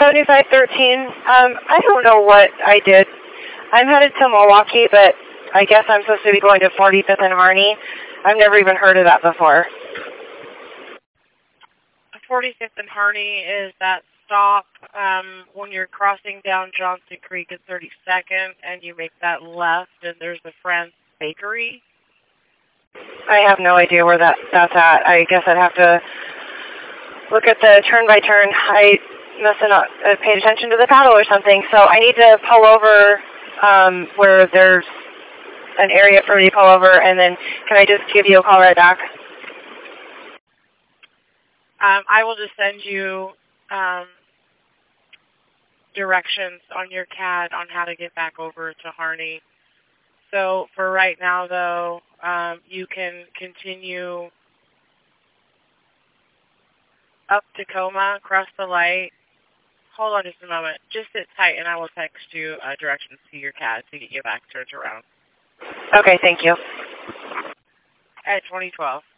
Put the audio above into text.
7513. I don't know what I did. I'm headed to Milwaukee, but I guess I'm supposed to be going to 45th and Harney. I've never even heard of that before. 45th and Harney is that stop when you're crossing down Johnson Creek at 32nd, and you make that left, and there's the France Bakery. I have no idea where that's at. I guess I'd have to look at the turn-by-turn. I must have not paid attention to the paddle or something, so I need to pull over where there's an area for me to pull over, and then can I just give you a call right back? I will just send you directions on your CAD on how to get back over to Harney. So for right now, though, you can continue up Tacoma, cross the light. Hold on just a moment. Just sit tight, and I will text you directions to your CAD to get you back turned around. Okay, thank you. At 2012.